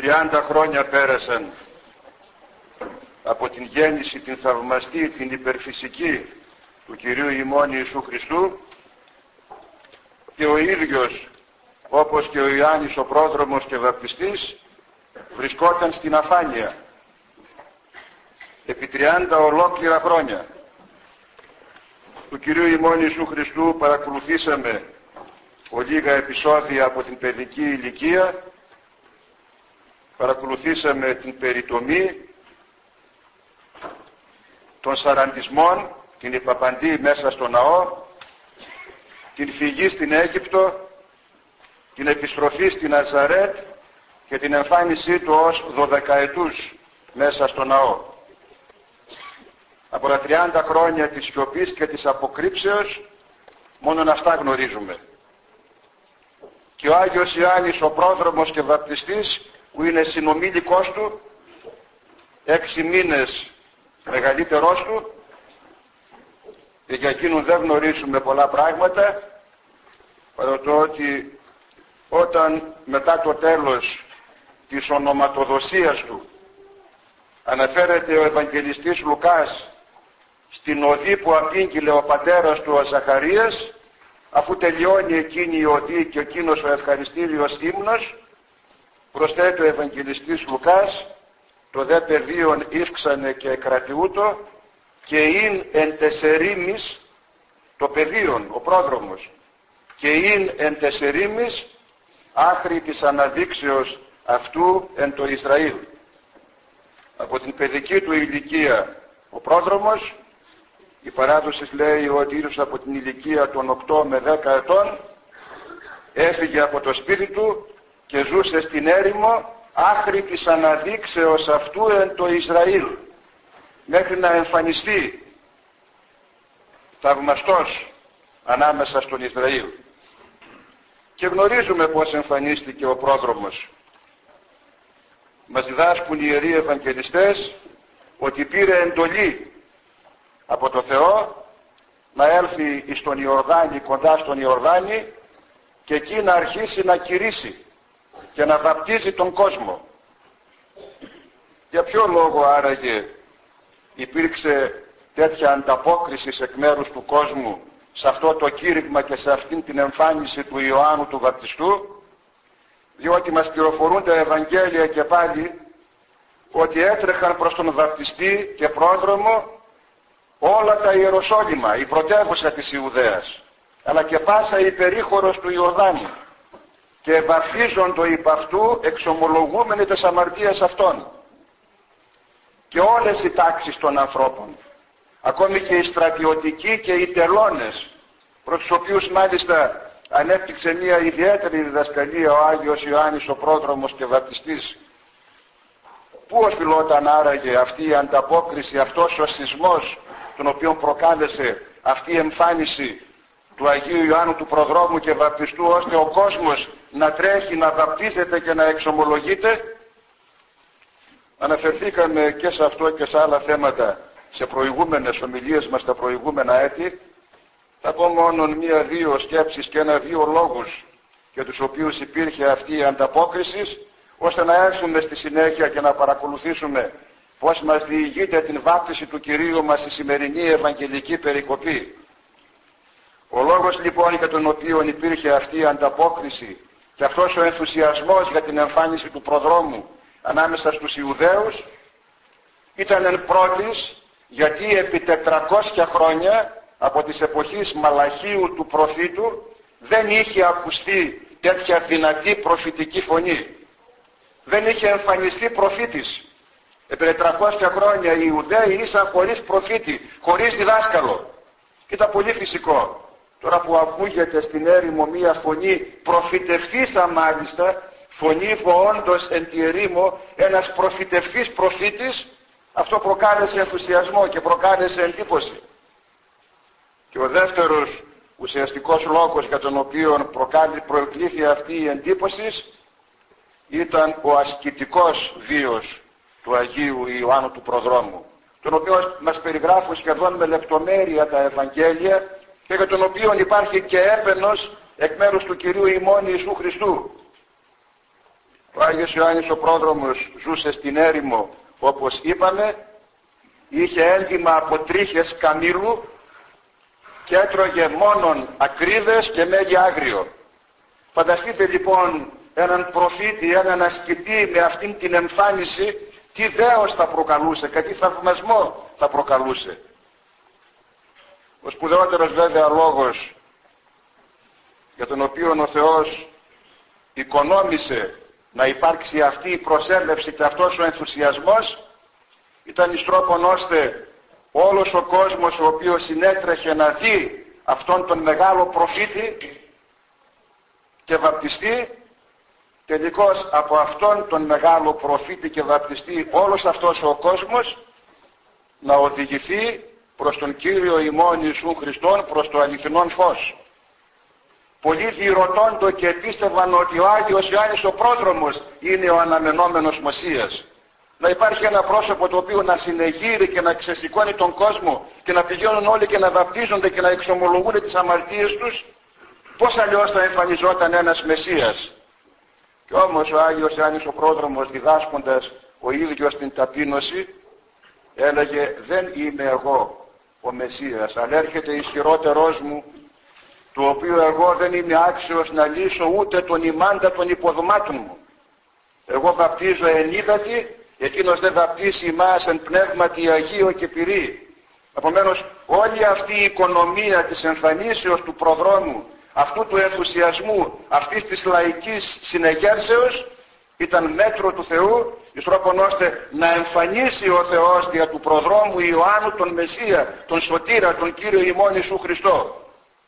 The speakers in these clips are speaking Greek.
30 χρόνια πέρασαν από την γέννηση, την θαυμαστή, την υπερφυσική του Κυρίου ημών Ιησού Χριστού, και ο ίδιος, όπως και ο Ιωάννης ο πρόδρομος και βαπτιστής, βρισκόταν στην αφάνεια επί 30 ολόκληρα χρόνια. Του Κυρίου ημών Ιησού Χριστού παρακολουθήσαμε ολίγα επεισόδια από την παιδική ηλικία, παρακολουθήσαμε την περιτομή, των σαραντισμών, την υπαπαντή μέσα στο ναό, την φυγή στην Αίγυπτο, την επιστροφή στην Ναζαρέτ και την εμφάνισή του ως 12ετούς μέσα στο ναό. Από τα 30 χρόνια της σιωπής και της αποκρύψεως μόνον αυτά γνωρίζουμε. Και ο Άγιος Ιωάννης ο πρόδρομος και βαπτιστής, που είναι συνομήλικος του, 6 μήνες μεγαλύτερός του, και για εκείνον δεν γνωρίζουμε πολλά πράγματα, παρά το ότι όταν μετά το τέλος της ονοματοδοσίας του αναφέρεται ο Ευαγγελιστής Λουκάς στην οδή που απήγγειλε ο πατέρας του ο Ζαχαρίας, αφού τελειώνει εκείνη η οδή και εκείνος ο ευχαριστήριος ύμνος, προσθέτει ο Ευαγγελιστής Λουκάς, το δε πεδίον ύφξανε και εκρατιούτο, και ειν εν τεσσερίμις, το πεδίον, ο πρόδρομος, και ειν εν τεσσερίμις άχρη της αναδείξεως αυτού εν το Ισραήλ. Από την παιδική του ηλικία ο πρόδρομος, η παράδοση λέει ότι ίσως από την ηλικία των 8 με 10 ετών έφυγε από το σπίτι του και ζούσε στην έρημο άχρη της αναδείξεως αυτού εν το Ισραήλ, μέχρι να εμφανιστεί θαυμαστός ανάμεσα στον Ισραήλ. Και γνωρίζουμε πως εμφανίστηκε ο πρόδρομος. Μας διδάσκουν οι Ιεροί Ευαγγελιστές ότι πήρε εντολή από το Θεό να έλθει στον Ιορδάνη, κοντά στον Ιορδάνη, και εκεί να αρχίσει να κηρύσει και να βαπτίζει τον κόσμο. Για ποιο λόγο άραγε υπήρξε τέτοια ανταπόκριση εκ μέρους του κόσμου σε αυτό το κήρυγμα και σε αυτήν την εμφάνιση του Ιωάννου του Βαπτιστού? Διότι μας πληροφορούν τα Ευαγγέλια και πάλι ότι έτρεχαν προς τον βαπτιστή και πρόδρομο όλα τα Ιεροσόλυμα, η πρωτεύουσα της Ιουδαίας, αλλά και πάσα η περίχωρος του Ιορδάνη, και βαπτίζοντο υπ' αυτού εξομολογούμενοι τες αμαρτίες αυτών. Και όλες οι τάξεις των ανθρώπων, ακόμη και οι στρατιωτικοί και οι τελώνες, προς τους οποίους μάλιστα ανέπτυξε μια ιδιαίτερη διδασκαλία ο Άγιος Ιωάννης ο πρόδρομος και βαπτιστής. Πού οφειλόταν άραγε αυτή η ανταπόκριση, αυτός ο σεισμός τον οποίο προκάλεσε αυτή η εμφάνιση του Αγίου Ιωάννου του προδρόμου και βαπτιστού, ώστε ο κόσμος να τρέχει, να βαπτίζεται και να εξομολογείται? Αναφερθήκαμε και σε αυτό και σε άλλα θέματα σε προηγούμενες ομιλίες μας τα προηγούμενα έτη. Θα πω μόνο 1-2 σκέψεις και 1-2 λόγους για τους οποίους υπήρχε αυτή η ανταπόκριση, ώστε να έρθουμε στη συνέχεια και να παρακολουθήσουμε πώς μας διηγείται την βάπτιση του Κυρίου μας η σημερινή Ευαγγελική περικοπή. Ο λόγος λοιπόν για τον οποίο υπήρχε αυτή η ανταπόκριση και αυτός ο ενθουσιασμός για την εμφάνιση του προδρόμου ανάμεσα στους Ιουδαίους ήταν εν πρώτης γιατί επί 400 χρόνια από τις εποχής Μαλαχίου του προφήτου δεν είχε ακουστεί τέτοια δυνατή προφητική φωνή. Δεν είχε εμφανιστεί προφήτης. Επί 400 χρόνια οι Ιουδαίοι ήσαν χωρίς προφήτη, χωρίς διδάσκαλο. Και ήταν πολύ φυσικό. Τώρα που ακούγεται στην έρημο μία φωνή προφητευτήσα μάλιστα, φωνή βοώντος εν τη ερήμο, ένας προφητευτής προφήτης, αυτό προκάλεσε ενθουσιασμό και προκάλεσε εντύπωση. Και ο δεύτερος ουσιαστικός λόγος για τον οποίο προεκλήθη αυτή η εντύπωση ήταν ο ασκητικός βίος του Αγίου Ιωάννου του Προδρόμου, τον οποίο μας περιγράφουν σχεδόν με λεπτομέρεια τα Ευαγγέλια και για τον οποίο υπάρχει και έπαινος εκ μέρους του Κυρίου ημών Ιησού Χριστού. Ο Άγιος Ιωάννης ο Πρόδρομος ζούσε στην έρημο, όπως είπαμε, είχε ένδυμα από τρίχες καμήλου και έτρωγε μόνον ακρίδες και μέλι άγριο. Φανταστείτε λοιπόν έναν προφήτη, έναν ασκητή με αυτήν την εμφάνιση, τι δέος θα προκαλούσε, τι θαυμασμό θα προκαλούσε. Ο σπουδαιότερος βέβαια λόγος για τον οποίο ο Θεός οικονόμησε να υπάρξει αυτή η προσέλευση και αυτός ο ενθουσιασμός ήταν εις τρόπον ώστε όλος ο κόσμος ο οποίος συνέτρεχε να δει αυτόν τον μεγάλο προφήτη και βαπτιστή, τελικώς από αυτόν τον μεγάλο προφήτη και βαπτιστή όλος αυτός ο κόσμος να οδηγηθεί προς τον Κύριο ημών Ιησού Χριστόν, προς το αληθινόν φως. Πολλοί διερωτώντο και πίστευαν ότι ο Άγιος Ιωάννης ο Πρόδρομος είναι ο αναμενόμενος Μωσίας. Να υπάρχει ένα πρόσωπο το οποίο να συνεγείρει και να ξεσηκώνει τον κόσμο και να πηγαίνουν όλοι και να βαπτίζονται και να εξομολογούν τις αμαρτίες τους. Πώς αλλιώς θα εμφανιζόταν ένας Μεσσίας? Και όμως ο Άγιος Ιωάννης ο Πρόδρομος, διδάσκοντας ο ίδιος την ταπείνωση, έλεγε δεν είμαι εγώ ο Μεσσίας, αλλά έρχεται ισχυρότερός μου, του οποίου εγώ δεν είμαι άξιος να λύσω ούτε τον ημάντα των υποδομάτων μου. Εγώ βαπτίζω εν ύδατι, εκείνος δεν βαπτίσει εμάς εν πνεύματι Αγίο και πυρί. Επομένως όλη αυτή η οικονομία της εμφανίσεως του προδρόμου, αυτού του ενθουσιασμού, αυτής της λαϊκής συνεγέρσεως, ήταν μέτρο του Θεού, εις τρόπον ώστε να εμφανίσει ο Θεός δια του προδρόμου Ιωάννου τον Μεσσία, τον Σωτήρα, τον Κύριο ημών Ιησού Χριστό.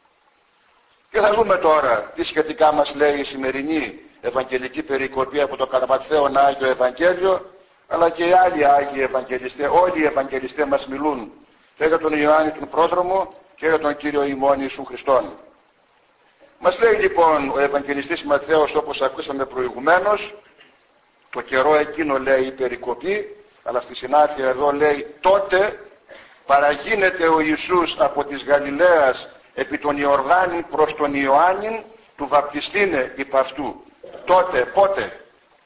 Και θα δούμε τώρα τι σχετικά μας λέει η σημερινή Ευαγγελική περικοπή από το κατά Ματθαίον Άγιο Ευαγγέλιο, αλλά και οι άλλοι Άγιοι Ευαγγελιστές, όλοι οι Ευαγγελιστές μας μιλούν και για τον Ιωάννη τον Πρόδρομο και για τον Κύριο ημών Ιησού Χριστόν. Μας λέει λοιπόν ο Ευαγγελιστής Ματθαίος, όπως ακούσαμε προηγουμένως, το καιρό εκείνο λέει η περικοπή, αλλά στη συνάφεια εδώ λέει τότε παραγίνεται ο Ιησούς από της Γαλιλαίας επί τον Ιορδάνη προς τον Ιωάννην του βαπτιστήνε υπ' αυτού. Τότε, πότε?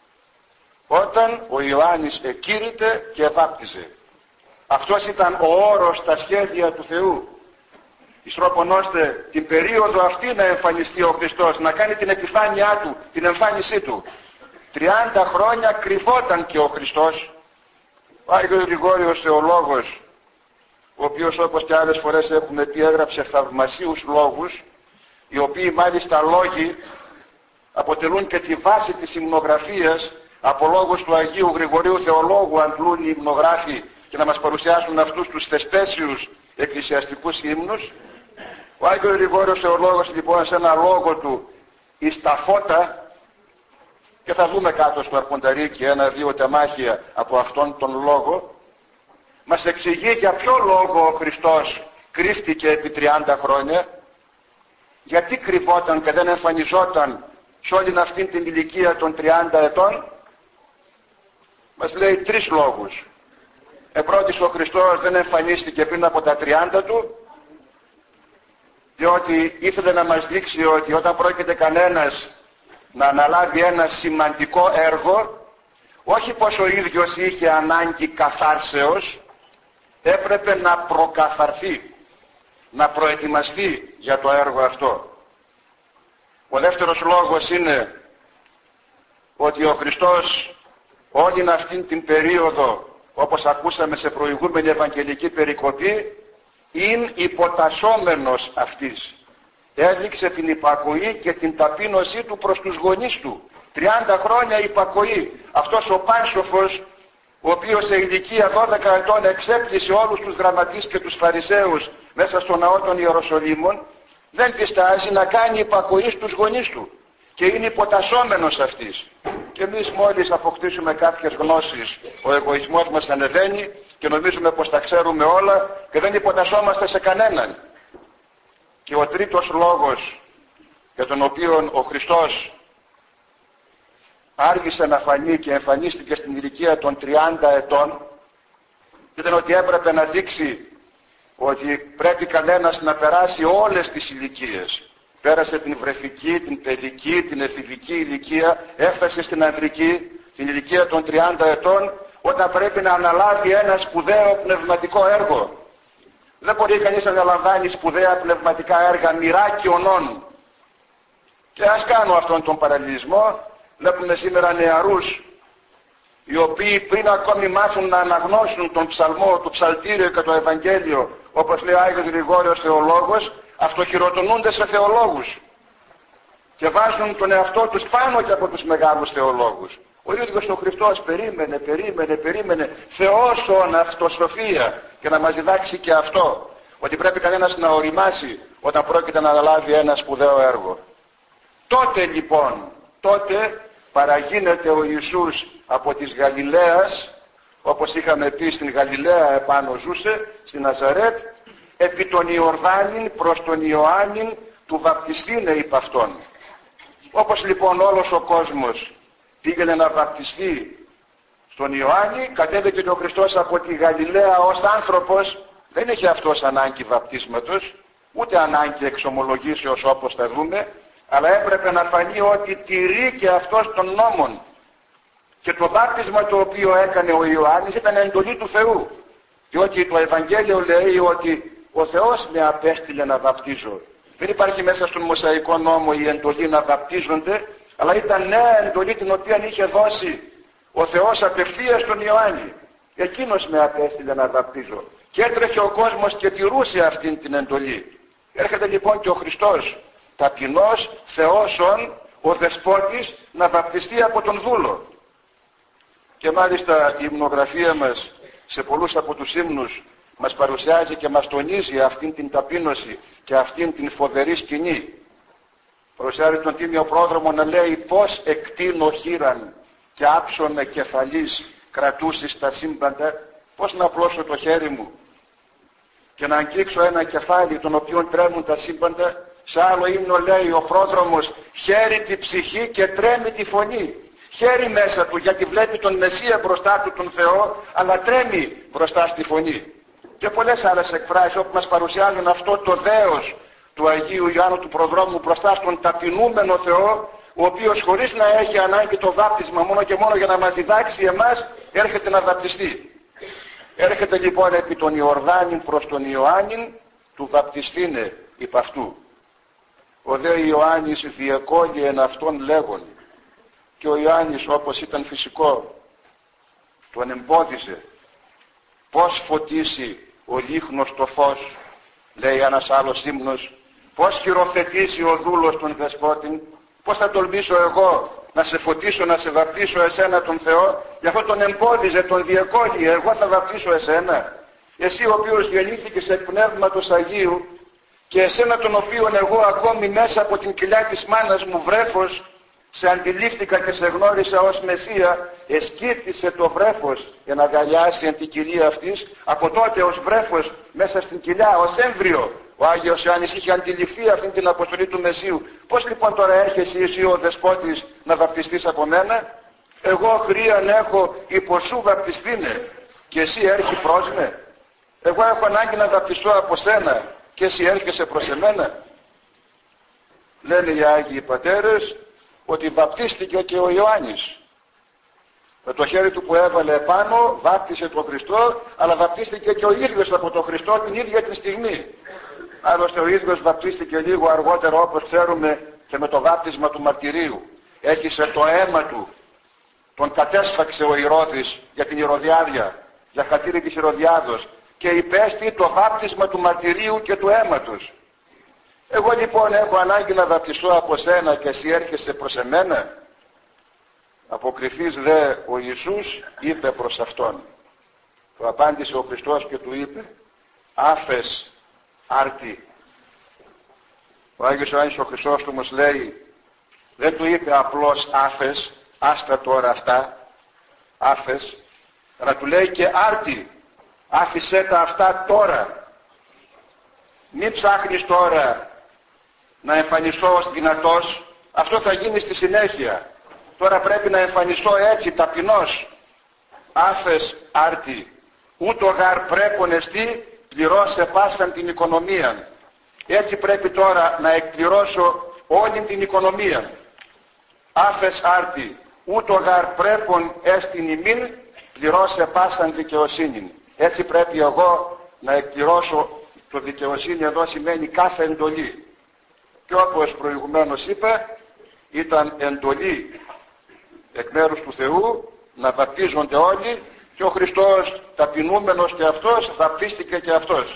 Όταν ο Ιωάννης εκήρυτε και βάπτιζε. Αυτός ήταν ο όρος στα σχέδια του Θεού, εις τρόπον ώστε την περίοδο αυτή να εμφανιστεί ο Χριστός, να κάνει την επιφάνειά του, την εμφάνισή του. 30 χρόνια κρυφόταν και ο Χριστός. Ο Άγιος Γρηγόριος Θεολόγος, ο οποίος όπως και άλλες φορές έχουμε πει έγραψε θαυμασίους λόγους, οι οποίοι μάλιστα λόγοι αποτελούν και τη βάση της υμνογραφίας. Από λόγους του Αγίου Γρηγορίου Θεολόγου αντλούν οι υμνογράφοι και να μας παρουσιάσουν αυτούς τους θεσπέσιους εκκλησιαστικούς ύμνους. Ο Άγιος Γρηγόριος Θεολόγος λοιπόν σε ένα λόγο του εις τα φώτα, και θα δούμε κάτω στο Αρχονταρίκι ένα-δύο τεμάχια από αυτόν τον λόγο, μας εξηγεί για ποιο λόγο ο Χριστός κρύφτηκε επί 30 χρόνια, γιατί κρυβόταν και δεν εμφανιζόταν σε όλη αυτήν την ηλικία των 30 ετών. Μας λέει 3 λόγους. Πρώτης, ο Χριστός δεν εμφανίστηκε πριν από τα 30 του, διότι ήθελε να μας δείξει ότι όταν πρόκειται κανένας να αναλάβει ένα σημαντικό έργο, όχι πως ο ίδιος είχε ανάγκη καθάρσεως, έπρεπε να προκαθαρθεί, να προετοιμαστεί για το έργο αυτό. Ο δεύτερος λόγος είναι ότι ο Χριστός όλη αυτήν την περίοδο, όπως ακούσαμε σε προηγούμενη Ευαγγελική περικοπή, είναι υποτασσόμενος αυτής. Έδειξε την υπακοή και την ταπείνωσή του προς τους γονείς του. 30 χρόνια υπακοή. Αυτός ο πάνσοφος, ο οποίος σε ηλικία 12 ετών εξέπλησε όλους τους γραμματείς και τους φαρισαίους μέσα στο ναό των Ιεροσολύμων, δεν διστάζει να κάνει υπακοή στους γονείς του και είναι υποτασσόμενος αυτής. Και εμείς μόλις αποκτήσουμε κάποιες γνώσεις, ο εγωισμός μας ανεβαίνει και νομίζουμε πως τα ξέρουμε όλα και δεν υποτασσόμαστε σε κανέναν. Και ο τρίτος λόγος για τον οποίο ο Χριστός άργησε να φανεί και εμφανίστηκε στην ηλικία των 30 ετών ήταν ότι έπρεπε να δείξει ότι πρέπει κανένας να περάσει όλες τις ηλικίες. πέρασε την βρεφική, την παιδική, την εφηβική ηλικία, έφτασε στην ανδρική, την ηλικία των 30 ετών, όταν πρέπει να αναλάβει ένα σπουδαίο πνευματικό έργο. Δεν μπορεί κανείς να αναλαμβάνει σπουδαία πνευματικά έργα μοιράκιονών. Και ας κάνω αυτόν τον παραλληλισμό. Βλέπουμε σήμερα νεαρούς, οι οποίοι πριν ακόμη μάθουν να αναγνώσουν τον ψαλμό, το ψαλτήριο και το Ευαγγέλιο, όπως λέει ο Άγιος Γρηγόριος Θεολόγος, αυτοχειροτονούνται σε θεολόγους και βάζουν τον εαυτό τους πάνω και από τους μεγάλους θεολόγους. Ο ίδιος ο Χριστός περίμενε θεώσον αυτοσοφία και να μας διδάξει και αυτό, ότι πρέπει κανένας να οριμάσει όταν πρόκειται να αναλάβει ένα σπουδαίο έργο. Τότε λοιπόν, παραγίνεται ο Ιησούς από της Γαλιλαίας, όπως είχαμε πει, στην Γαλιλαία επάνω ζούσε, στην Ναζαρέτ, επί τον Ιορδάνην προς τον Ιωάννην του βαπτιστήνε υπ' αυτόν. Όπως λοιπόν όλος ο κόσμος πήγαινε να βαπτιστεί στον Ιωάννη, κατέβηκε ο Χριστός από τη Γαλιλαία ως άνθρωπος. Δεν είχε αυτός ανάγκη βαπτίσματος, ούτε ανάγκη εξομολογήσεως όπως θα δούμε, αλλά έπρεπε να φανεί ότι τηρεί και αυτός των νόμων. Και το βάπτισμα το οποίο έκανε ο Ιωάννης ήταν εντολή του Θεού. Διότι το Ευαγγέλιο λέει ότι ο Θεός με απέστειλε να βαπτίζω. Δεν υπάρχει μέσα στον Μωσαϊκό νόμο η εντολή να βαπτίζονται, αλλά ήταν νέα εντολή την οποία είχε δώσει ο Θεός απευθείας στον Ιωάννη. Εκείνος με απέστειλε να βαπτίζω. Και έτρεχε ο κόσμος και τηρούσε αυτήν την εντολή. Έρχεται λοιπόν και ο Χριστός, ταπεινός, θεόσον, ο δεσπότης, να βαπτιστεί από τον δούλο. Και μάλιστα η υμνογραφία μας σε πολλούς από τους ύμνους μας παρουσιάζει και μας τονίζει αυτήν την ταπείνωση και αυτήν την φοβερή σκηνή. Παρουσιάζει τον Τίμιο Πρόδρομο να λέει πως εκτείνω χείραν και άψομαι κεφαλής κρατούσεις τα σύμπαντα, πως να απλώσω το χέρι μου και να αγγίξω ένα κεφάλι τον οποίον τρέμουν τα σύμπαντα. Σε άλλο ύμνο λέει ο Πρόδρομος, χαίρει τη ψυχή και τρέμει τη φωνή. Χαίρει μέσα του γιατί βλέπει τον Μεσσία μπροστά του, τον Θεό, αλλά τρέμει μπροστά στη φωνή. Και πολλές άλλες εκφράσεις όπου μας παρουσιάζουν αυτό το δέος του Αγίου Ιωάννου του Προδρόμου μπροστά στον ταπεινούμενο Θεό, ο οποίος χωρίς να έχει ανάγκη το βάπτισμα μόνο και μόνο για να μας διδάξει εμάς, έρχεται να βαπτιστεί. Έρχεται λοιπόν επί τον Ιορδάνην προς τον Ιωάννην του βαπτιστήνε υπ' αυτού. Ο δε Ιωάννης διεκόλει εν αυτόν λέγον. Και ο Ιωάννης, όπως ήταν φυσικό, τον εμπόδιζε. Πώς φωτίσει ο λίχνος το φως, λέει ένας άλλος ύμνος, πώς χειροθετήσει ο δούλος τον δεσπότην, πώς θα τολμήσω εγώ να σε φωτίσω, να σε βαπτίσω εσένα τον Θεό. Γι' αυτό τον εμπόδιζε, τον διεκόλει, εγώ θα βαπτίσω εσένα. Εσύ ο οποίος γεννήθηκες εκ Πνεύματος Αγίου και εσένα τον οποίον εγώ ακόμη μέσα από την κοιλιά της μάνας μου βρέφος σε αντιλήφθηκα και σε γνώρισα ως Μεσσία, εσκύρτησε το βρέφος για να αγκαλιάσει εν την κοιλία αυτής. Από τότε ως βρέφος μέσα στην κοιλιά, ως έμβριο, ο Άγιος Ιωάννης είχε αντιληφθεί αυτήν την αποστολή του Μεσσίου. Πώς λοιπόν τώρα έρχεσαι εσύ ο δεσπότης να βαπτιστείς από μένα? Εγώ χρίαν έχω υπό σου βαπτιστήνε και εσύ έρχει προς με. Εγώ έχω ανάγκη να βαπτιστώ από σένα και εσύ έρχεσαι προς εμένα. Λένε οι Άγιοι Πατέρες ότι βαπτίστηκε και ο Ιωάννης. Με το χέρι του που έβαλε επάνω βάπτισε τον Χριστό, αλλά βαπτίστηκε και ο ίδιος από τον Χριστό την ίδια τη στιγμή. Άλλωστε ο ίδιος βαπτίστηκε λίγο αργότερα, όπως ξέρουμε, και με το βάπτισμα του μαρτυρίου. Έχισε το αίμα του, τον κατέσφαξε ο Ηρώδης για την Ηρωδιάδια, για χατήρι της Ηρωδιάδος, και υπέστη το βάπτισμα του μαρτυρίου και του αίματος. Εγώ λοιπόν έχω ανάγκη να βαπτιστώ από σένα και εσύ έρχεσαι προς εμένα. Αποκριθείς δε ο Ιησούς είπε προς αυτόν. Του απάντησε ο Χριστός και του είπε, άφες άρτη. Ο Άγιος Ιωάννης ο Χρυσόστομος λέει, δεν του είπε απλώς άφες, άστα τώρα αυτά, άφες, αλλά του λέει και άρτη, άφησέ τα αυτά τώρα. Μην ψάχνεις τώρα να εμφανιστώ ως δυνατός, αυτό θα γίνει στη συνέχεια. Τώρα πρέπει να εμφανιστώ έτσι ταπεινός. Άφες άρτη, ούτω γαρ πρέπον εστί πληρώσε πάσαν την οικονομία. Έτσι πρέπει τώρα να εκπληρώσω όλη την οικονομία. Άφες άρτη, ούτω γαρ πρέπον έστιν ημίν, πληρώσε πάσαν δικαιοσύνη. Έτσι πρέπει εγώ να εκπληρώσω. Το δικαιοσύνη εδώ σημαίνει κάθε εντολή. Και όπως προηγουμένως είπα, ήταν εντολή εκ μέρους του Θεού να βαπτίζονται όλοι, και ο Χριστός ταπεινούμενος και αυτός βαπτίστηκε και αυτός.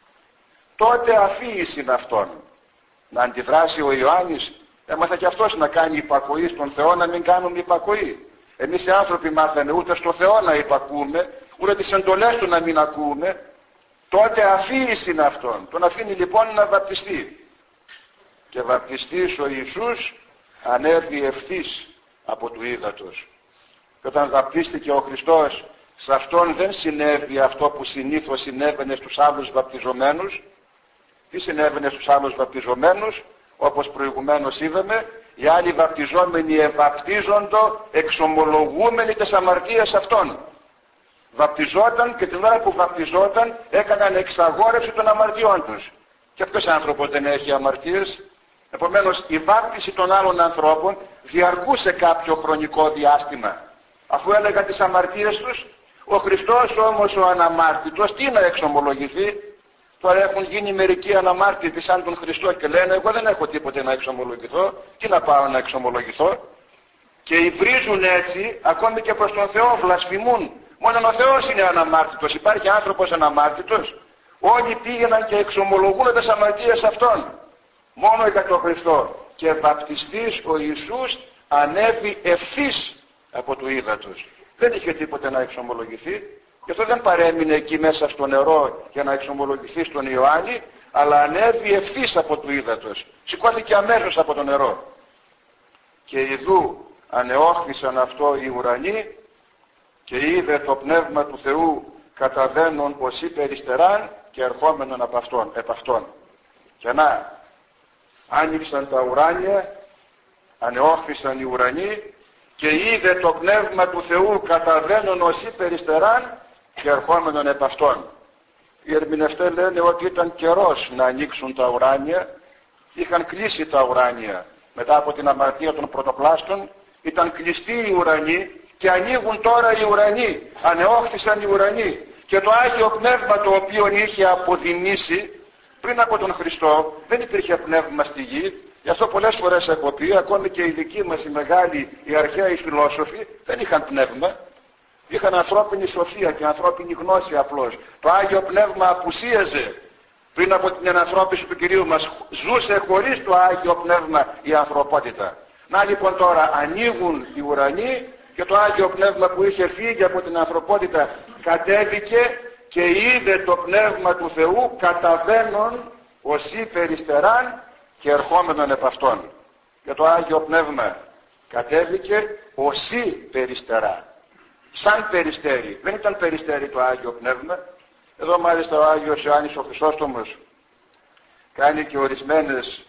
Τότε αφήγηση είναι αυτόν. Να αντιδράσει ο Ιωάννης, έμαθε και αυτός να κάνει υπακοή στον Θεό, να μην κάνουμε υπακοή. Εμείς οι άνθρωποι μάθαμε ούτε στο Θεό να υπακούμε, ούτε τις εντολές του να μην ακούμε. Τότε αφήγηση είναι αυτόν. Τον αφήνει λοιπόν να βαπτιστεί. Και βαπτιστής ο Ιησούς ανέβη ευθύς από του ύδατος. Και όταν βαπτίστηκε ο Χριστός, σε αυτόν δεν συνέβη αυτό που συνήθως συνέβαινε στους άλλους βαπτιζομένους. Τι συνέβαινε στους άλλους βαπτιζομένους? Όπως προηγουμένως είδαμε, οι άλλοι βαπτιζόμενοι ευαπτίζοντο εξομολογούμενοι τις αμαρτίες αυτών. Βαπτιζόταν και την ώρα που βαπτιζόταν έκαναν εξαγόρευση των αμαρτιών τους. Και ποιος άνθρωπος δεν έχει αμαρτίες? Επομένως η βάπτιση των άλλων ανθρώπων διαρκούσε κάποιο χρονικό διάστημα. Αφού έλεγαν τις αμαρτίες τους, ο Χριστός όμως ο αναμάρτητος τι να εξομολογηθεί? Τώρα έχουν γίνει μερικοί αναμάρτητοι σαν τον Χριστό και λένε εγώ δεν έχω τίποτε να εξομολογηθώ, τι να πάω να εξομολογηθώ? Και υβρίζουν έτσι ακόμη και προς τον Θεό, βλασφημούν. Μόνο ο Θεός είναι αναμάρτητος. Υπάρχει άνθρωπος αναμάρτητος? Όλοι πήγαιναν και εξομολογούν τις αμαρτίες αυτών. Μόνο για τον Χριστό. Και βαπτιστής ο Ιησούς ανέβη ευθύς από του ύδατος. Δεν είχε τίποτε να εξομολογηθεί. Και αυτό δεν παρέμεινε εκεί μέσα στο νερό για να εξομολογηθεί στον Ιωάννη, αλλά ανέβη ευθύς από του ύδατος. Σηκώθηκε αμέσως από το νερό. Και ιδού ανεώχθησαν αυτό οι ουρανοί, και είδε το Πνεύμα του Θεού καταβαίνον ως υπεριστεράν και ερχόμενον επ' αυτόν. Και να, άνοιξαν τα ουράνια, ανεώχθησαν οι ουρανοί, και είδε το Πνεύμα του Θεού καταβαίνον ως υπεριστεράν και ερχόμενον επ' αυτόν. Οι ερμηνευτές λένε ότι ήταν καιρός να ανοίξουν τα ουράνια. Είχαν κλείσει τα ουράνια μετά από την αμαρτία των πρωτοπλάστων, ήταν κλειστοί οι ουρανοί. Και ανοίγουν τώρα οι ουρανοί, ανεώχθησαν οι ουρανοί. Και το Άγιο Πνεύμα το οποίο είχε αποδημήσει πριν από τον Χριστό, δεν υπήρχε πνεύμα στη γη. Γι' αυτό πολλές φορές έχω πει, ακόμη και οι δικοί μας οι μεγάλοι, οι αρχαίοι φιλόσοφοι, δεν είχαν πνεύμα. Είχαν ανθρώπινη σοφία και ανθρώπινη γνώση απλώς. Το Άγιο Πνεύμα απουσίαζε πριν από την ενανθρώπιση του Κυρίου μας. Ζούσε χωρίς το Άγιο Πνεύμα η ανθρωπότητα. Να λοιπόν τώρα ανοίγουν οι ουρανοί, και το Άγιο Πνεύμα που είχε φύγει από την ανθρωπότητα κατέβηκε και είδε το Πνεύμα του Θεού καταβαίνον ως υπεριστεράν και ερχόμενον επ' αυτόν. Και το Άγιο Πνεύμα κατέβηκε ως υπεριστερά. Σαν περιστέρι. Δεν ήταν περιστέρι το Άγιο Πνεύμα. Εδώ μάλιστα ο Άγιος Ιωάννης ο Χρυσόστομος κάνει και ορισμένες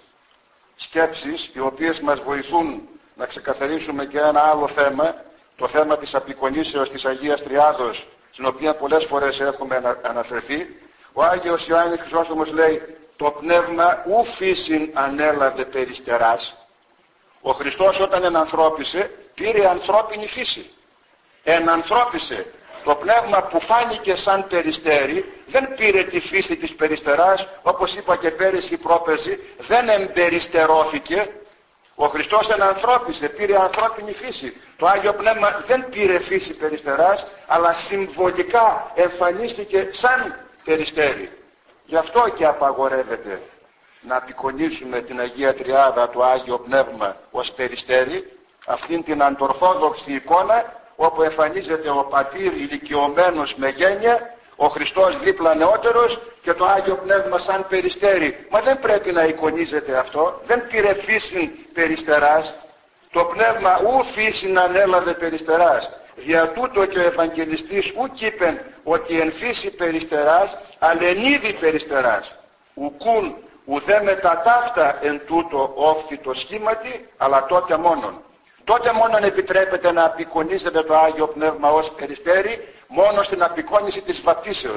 σκέψεις οι οποίες μας βοηθούν να ξεκαθαρίσουμε και ένα άλλο θέμα, το θέμα της απεικονίσεως της Αγίας Τριάδος, στην οποία πολλές φορές έχουμε αναφερθεί. Ο Άγιος Ιωάννης Χρυσόστομος λέει το πνεύμα ου φύσιν ανέλαβε περιστεράς. Ο Χριστός όταν ενανθρώπισε πήρε ανθρώπινη φύση. Ενανθρώπισε. Το πνεύμα που φάνηκε σαν περιστέρι δεν πήρε τη φύση της περιστεράς, όπως είπα και πέρυσι πρόπερση, δεν εμπεριστερώθηκε. Ο Χριστός ενανθρώπισε, πήρε ανθρώπινη φύση. Το Άγιο Πνεύμα δεν πήρε φύση περιστεράς, αλλά συμβολικά εμφανίστηκε σαν περιστέρι. Γι' αυτό και απαγορεύεται να απεικονίσουμε την Αγία Τριάδα του Άγιο Πνεύμα ως περιστέρι, αυτήν την αντορθόδοξη εικόνα όπου εμφανίζεται ο Πατήρ ηλικιωμένος με γένεια, ο Χριστός δίπλα νεότερος και το Άγιο Πνεύμα σαν περιστέρι. Μα δεν πρέπει να εικονίζεται αυτό, δεν πήρε φύση περιστεράς. Το Πνεύμα ου φύση ανέλαβε περιστεράς. Δια τούτο και ο Ευαγγελιστής ουκ είπεν ότι εν φύση περιστεράς, αλλά εν είδη περιστεράς. Ουκούν ουδέ μετά ταύτα εν τούτο όφθητο σχήματι, αλλά τότε μόνον. Τότε μόνον επιτρέπεται να απεικονίζεται το Άγιο Πνεύμα ως περιστέρι, μόνο στην απεικόνιση της βαπτίσεως.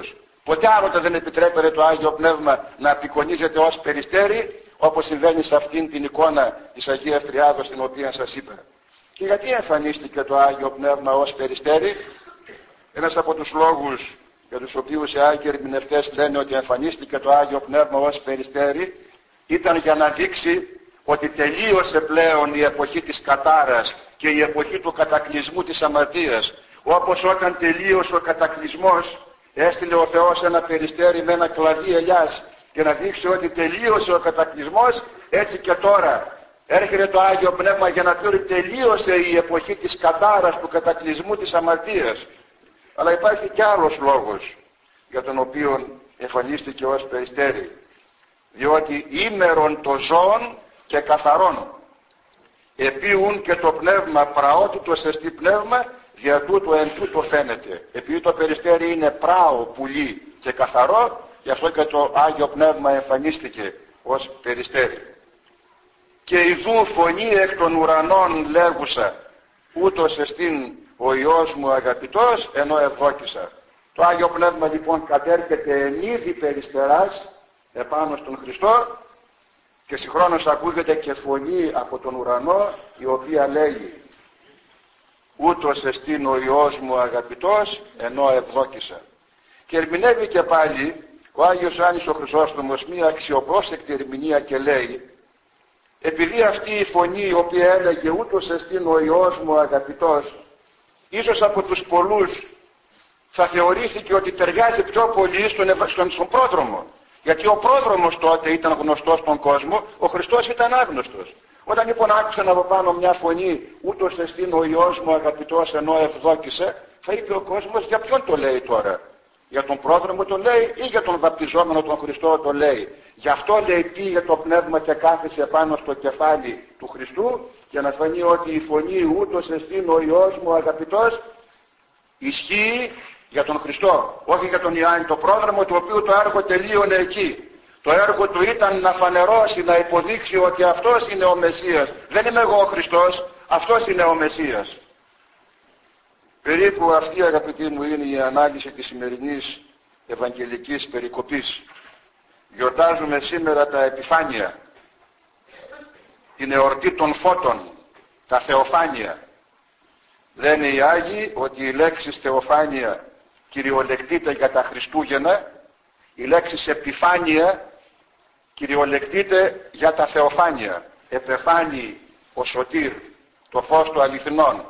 Ποτέ άλλοτε δεν επιτρέπεται το Άγιο Πνεύμα να απεικονίζεται ως περιστέρι, όπως συμβαίνει σε αυτήν την εικόνα της Αγίας Τριάδος την οποία σας είπα. Και γιατί εμφανίστηκε το Άγιο Πνεύμα ως περιστέρι? Ένας από τους λόγους για τους οποίους οι Άγιοι ερμηνευτές λένε ότι εμφανίστηκε το Άγιο Πνεύμα ως περιστέρι ήταν για να δείξει ότι τελείωσε πλέον η εποχή της κατάρας και η εποχή του κατακλυσμού της αμαρτίας. Όπως όταν τελείωσε ο κατακλυσμός, έστειλε ο Θεός ένα περιστέρι με ένα κλαδί ελιάς και να δείξει ότι τελείωσε ο κατακλυσμός, έτσι και τώρα έρχεται το Άγιο Πνεύμα για να πει ότι τελείωσε η εποχή της κατάρας, του κατακλυσμού της αμαρτίας. Αλλά υπάρχει και άλλος λόγος για τον οποίο εμφανίστηκε ως περιστέρι. Διότι ήμερον το ζώον και καθαρόν, επίουν και το πνεύμα πραότητος εστί πνεύμα, δια τούτο εν τούτο φαίνεται. Επειδή το περιστέρι είναι πράο, πουλί και καθαρό, γι' αυτό και το Άγιο Πνεύμα εμφανίστηκε ως περιστέρι. Και ιδού φωνή εκ των ουρανών λέγουσα, ούτως εστίν ο Υιός μου αγαπητός, ενώ ευδόκησα. Το Άγιο Πνεύμα λοιπόν κατέρχεται εν είδη περιστεράς επάνω στον Χριστό και συγχρόνως ακούγεται και φωνή από τον ουρανό η οποία λέει ούτως εστίν ο Υιός μου αγαπητός, ενώ ευδόκησα. Και ερμηνεύει και πάλι ο Άγιος Ιωάννης ο Χρυσόστομος μία αξιοπρόσεκτη ερμηνεία και λέει, επειδή αυτή η φωνή η οποία έλεγε ούτως εστίν ο Υιός μου αγαπητός, ίσως από τους πολλούς θα θεωρήθηκε ότι ταιριάζει πιο πολύ στον πρόδρομο. Γιατί ο πρόδρομος τότε ήταν γνωστός στον κόσμο, ο Χριστός ήταν άγνωστος. Όταν λοιπόν άκουσαν από πάνω μια φωνή ούτως εστίν ο Υιός μου αγαπητός, ενώ ευδόκησε, θα είπε ο κόσμος για ποιον το λέει τώρα? Για τον πρόδρομο το λέει ή για τον βαπτιζόμενο τον Χριστό το λέει? Γι' αυτό λέει πήγε το πνεύμα και κάθισε πάνω στο κεφάλι του Χριστού για να φανεί ότι η φωνή ούτως εστίν ο Υιός μου αγαπητός ισχύει για τον Χριστό, όχι για τον Ιωάννη το πρόδρομο, του οποίου το έργο τελείωνε εκεί. Το έργο του ήταν να φανερώσει, να υποδείξει ότι αυτός είναι ο Μεσσίας. Δεν είμαι εγώ ο Χριστός, αυτός είναι ο Μεσσίας. Περίπου αυτή, αγαπητοί μου, είναι η ανάλυση της σημερινής Ευαγγελικής περικοπής. Γιορτάζουμε σήμερα τα Επιφάνεια, την εορτή των φώτων, τα Θεοφάνεια. Λένε οι Άγιοι ότι η λέξη Θεοφάνεια κυριολεκτείται για τα Χριστούγεννα, η λέξη Επιφάνεια κυριολεκτείται για τα Θεοφάνεια. Επεφάνει ο Σωτήρ, το φως του αληθινών.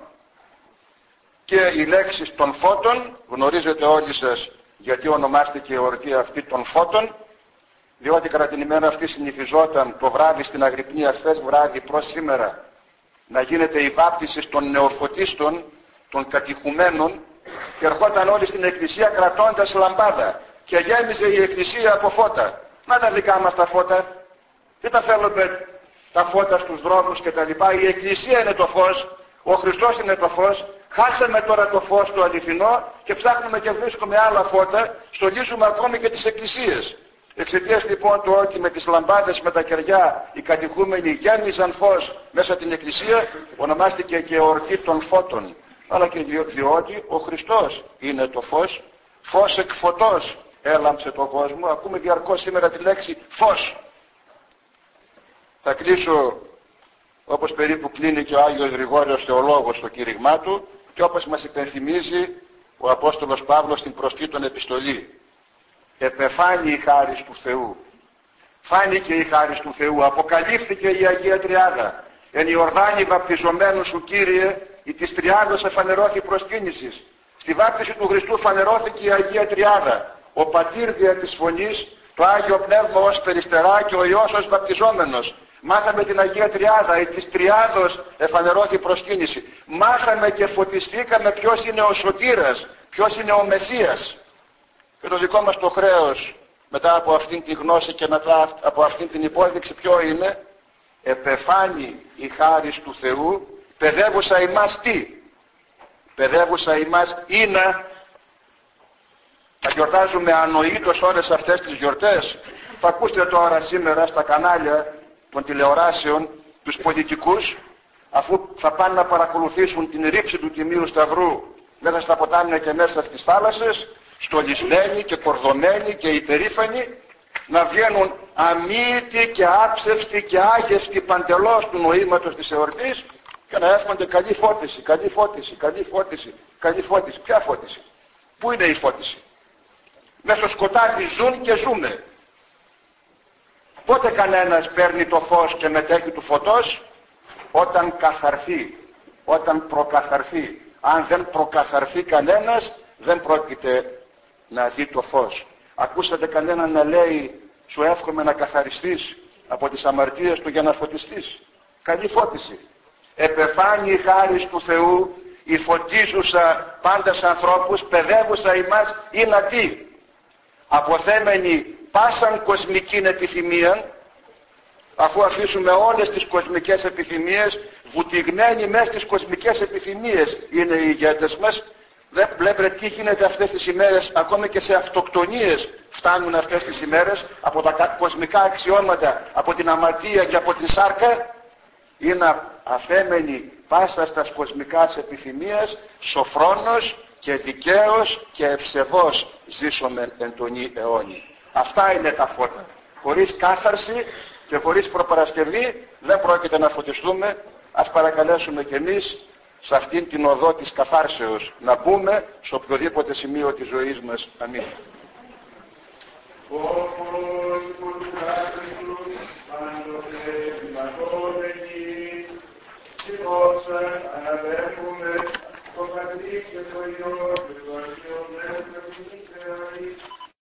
Και η λέξη των φώτων, γνωρίζετε όλοι σας γιατί ονομάστηκε η εορτή αυτή των φώτων, διότι κατά την ημέρα αυτή συνηθιζόταν το βράδυ στην Αγρυπνία, χθες βράδυ προς σήμερα, να γίνεται η βάπτιση των νεοφωτίστων, των κατηχουμένων, και ερχόταν όλοι στην εκκλησία κρατώντας λαμπάδα και γέμιζε η εκκλησία από φώτα. Να τα δικά μας τα φώτα, τι τα θέλουμε τα φώτα στους δρόμους και τα λοιπά? Η εκκλησία είναι το φως, ο Χριστός είναι το φως. Χάσαμε τώρα το φως το αληθινό και ψάχνουμε και βρίσκουμε άλλα φώτα, στολίζουμε ακόμη και τις εκκλησίες. Εξαιτίας λοιπόν του ότι με τις λαμπάδες με τα κεριά οι κατηχούμενοι γέμιζαν φως μέσα την εκκλησία, ονομάστηκε και εορτή των φώτων. Αλλά και διότι ο Χριστός είναι το φως, φως εκ φωτός έλαμψε τον κόσμο. Ακούμε διαρκώς σήμερα τη λέξη φως. Θα κλείσω όπως περίπου κλείνει και ο Άγιος Γρηγόριος Θεολόγος στο κήρυγμά του και όπως μας υπενθυμίζει ο Απόστολος Παύλος στην προς Τίτων επιστολή. Επεφάνει η χάρις του Θεού. Φάνηκε η χάρις του Θεού. Αποκαλύφθηκε η Αγία Τριάδα. Εν Ιορδάνη βαπτιζομένου σου Κύριε, η της Τριάδος εφανερώθη προσκύνησης. Στη βάπτιση του Χριστού φανερώθηκε η Αγία Τριάδα. Ο Πατήρ δια της φωνής, το Άγιο Πνεύμα ως περιστερά και ο Υιός ως βαπτιζόμενος. Μάθαμε την Αγία Τριάδα, η της Τριάδος εφανερώθη προσκύνηση. Μάθαμε και φωτιστήκαμε ποιος είναι ο Σωτήρας, ποιος είναι ο Μεσσίας. Και το δικό μας το χρέος μετά από αυτήν την γνώση και μετά από αυτήν την υπόδειξη ποιο είναι? Επεφάνει η χάρις του Θεού, παιδεύουσα ημάς τι? Παιδεύουσα ημάς είναι. Θα γιορτάζουμε ανοήτως όλες αυτές τις γιορτές? Θα ακούσετε τώρα σήμερα στα κανάλια των τηλεοράσεων τους πολιτικούς, αφού θα πάνε να παρακολουθήσουν την ρήψη του Τιμίου Σταυρού μέσα στα ποτάμια και μέσα στις θάλασσες, στολισμένοι και κορδωμένοι και υπερήφανοι, να βγαίνουν αμύητοι και άψευστοι και άγευστοι παντελώς του νοήματος της εορτής και να εύχονται καλή φώτιση, καλή φώτιση, καλή φώτιση, καλή φώτιση. Ποια φώτιση? Πού είναι η φώτιση? Μέσα στο σκοτάδι ζουν και ζούμε. Πότε κανένας παίρνει το φως και μετέχει του φωτός? Όταν καθαρθεί, όταν προκαθαρθεί. Αν δεν προκαθαρθεί κανένας, δεν πρόκειται να δει το φως. Ακούσατε κανέναν να λέει σου εύχομαι να καθαριστείς από τις αμαρτίες του για να φωτιστείς? Καλή φώτιση. Επεφάνει η χάρις του Θεού, η φωτίζουσα πάντα σε ανθρώπους, παιδεύουσα ημάς είναι τι? Αποθέμενη πάσαν κοσμικήν επιθυμίαν, αφού αφήσουμε όλες τις κοσμικές επιθυμίες, βουτυγμένοι μέσα στις κοσμικές επιθυμίες είναι οι ηγέτες μας. Δεν βλέπετε τι γίνεται αυτές τις ημέρες, ακόμη και σε αυτοκτονίες φτάνουν αυτές τις ημέρες από τα κοσμικά αξιώματα, από την αμαρτία και από την σάρκα. Είναι αφέμενοι πάσα στα κοσμικά επιθυμίες, σοφρόνος και δικαίος και ευσεβώς ζήσομεν εν τον αιώνη. Αυτά είναι τα φώτα. Χωρίς κάθαρση και χωρίς προπαρασκευή δεν πρόκειται να φωτιστούμε. Ας παρακαλέσουμε κι εμείς σε αυτήν την οδό της καθάρσεως να μπούμε σε οποιοδήποτε σημείο της ζωής μας. Αμήν. αναβαίνουμε το Πατρί και το Υιό και το Αγίο Πνεύμα και